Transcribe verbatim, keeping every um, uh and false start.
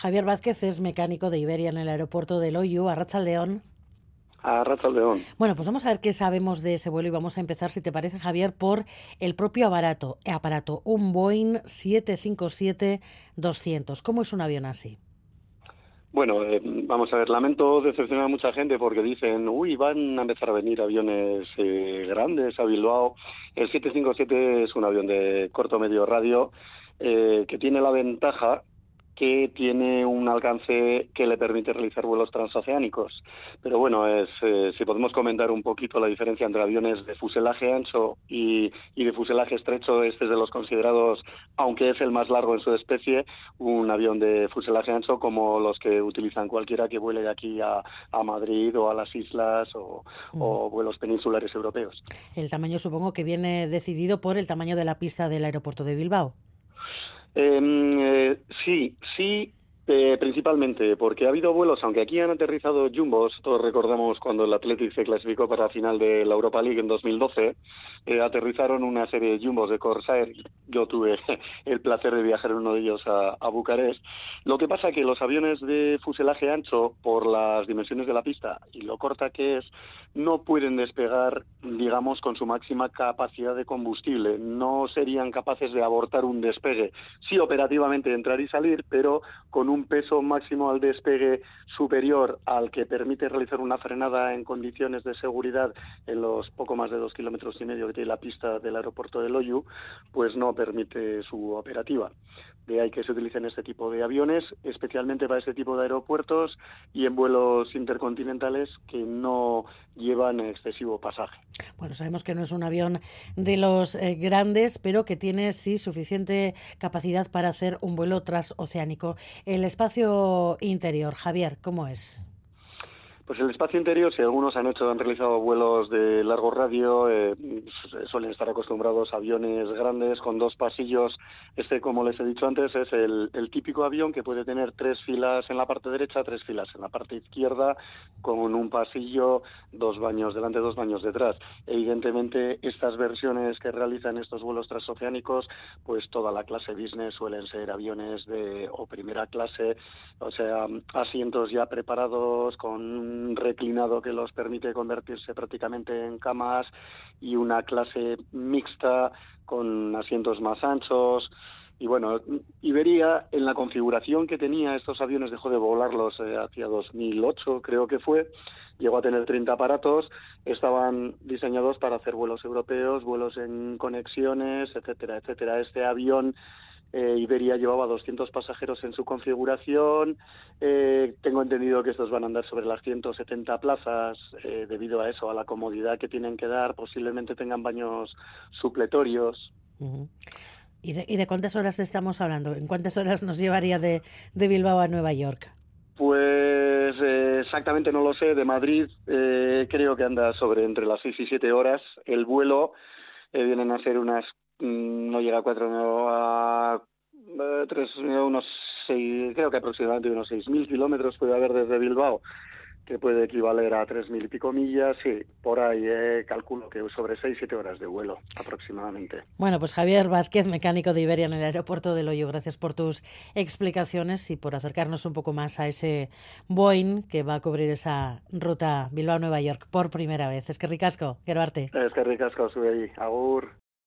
Javier Vázquez es mecánico de Iberia en el aeropuerto de Loiu, Arratsaldeon. Arratsaldeon. Bueno, pues vamos a ver qué sabemos de ese vuelo y vamos a empezar, si te parece, Javier, por el propio aparato, aparato un Boeing siete cinco siete doscientos. ¿Cómo es un avión así? Bueno, eh, vamos a ver, lamento decepcionar a mucha gente porque dicen, uy, van a empezar a venir aviones eh, grandes a Bilbao. El siete cinco siete es un avión de corto medio radio eh, que tiene la ventaja que tiene un alcance que le permite realizar vuelos transoceánicos. Pero bueno, es, eh, si podemos comentar un poquito la diferencia entre aviones de fuselaje ancho y, y de fuselaje estrecho, este es de los considerados, aunque es el más largo en su especie, un avión de fuselaje ancho como los que utilizan cualquiera que vuele de aquí a, a Madrid o a las islas o, Mm. o vuelos peninsulares europeos. El tamaño supongo que viene decidido por el tamaño de la pista del aeropuerto de Bilbao. Eh, eh, sí, sí, eh, principalmente porque ha habido vuelos, aunque aquí han aterrizado jumbos, todos recordamos cuando el Athletic se clasificó para la final de la Europa League en dos mil doce, eh, aterrizaron una serie de jumbos de Corsair. Yo tuve el placer de viajar en uno de ellos a, a Bucarest. Lo que pasa que los aviones de fuselaje ancho, por las dimensiones de la pista y lo corta que es, no pueden despegar, digamos, con su máxima capacidad de combustible. No serían capaces de abortar un despegue. Sí, operativamente entrar y salir, pero con un peso máximo al despegue superior al que permite realizar una frenada en condiciones de seguridad en los poco más de dos kilómetros y medio que tiene la pista del aeropuerto de Loiu, pues no permite su operativa. De ahí que se utilicen este tipo de aviones, especialmente para este tipo de aeropuertos y en vuelos intercontinentales que no llevan excesivo pasaje. Bueno, sabemos que no es un avión de los eh, grandes, pero que tiene sí suficiente capacidad para hacer un vuelo transoceánico. El espacio interior, Javier, ¿cómo es? Pues el espacio interior, si algunos han hecho, han realizado vuelos de largo radio, eh, suelen estar acostumbrados a aviones grandes con dos pasillos. Este, como les he dicho antes, es el, el típico avión que puede tener tres filas en la parte derecha, tres filas en la parte izquierda, con un pasillo, dos baños delante, dos baños detrás. Evidentemente, estas versiones que realizan estos vuelos transoceánicos, pues toda la clase business suelen ser aviones de o primera clase, o sea, asientos ya preparados con un reclinado que los permite convertirse prácticamente en camas y una clase mixta con asientos más anchos. Y bueno, Iberia, en la configuración que tenía estos aviones, dejó de volarlos eh, hacia dos mil ocho, creo que fue, llegó a tener treinta aparatos, estaban diseñados para hacer vuelos europeos, vuelos en conexiones, etcétera, etcétera. Este avión Eh, Iberia llevaba doscientos pasajeros en su configuración. Eh, tengo entendido que estos van a andar sobre las ciento setenta plazas eh, debido a eso, a la comodidad que tienen que dar. Posiblemente tengan baños supletorios. Uh-huh. ¿Y de, ¿Y de cuántas horas estamos hablando? ¿En cuántas horas nos llevaría de, de Bilbao a Nueva York? Pues eh, exactamente no lo sé. De Madrid eh, creo que anda sobre entre las seis y siete horas. El vuelo eh, vienen a ser unas, mm, no llega a cuatro, no, a eh, tres, eh, unos seis, creo que aproximadamente unos seis mil kilómetros puede haber desde Bilbao, que puede equivaler a tres mil y pico millas. Sí, por ahí eh, calculo que sobre seis, siete horas de vuelo aproximadamente. Bueno, pues Javier Vázquez, mecánico de Iberia en el aeropuerto de Loiu, gracias por tus explicaciones y por acercarnos un poco más a ese Boeing que va a cubrir esa ruta Bilbao-Nueva York por primera vez. Es que ricasco, quiero arte. Es que ricasco, sube ahí. Agur.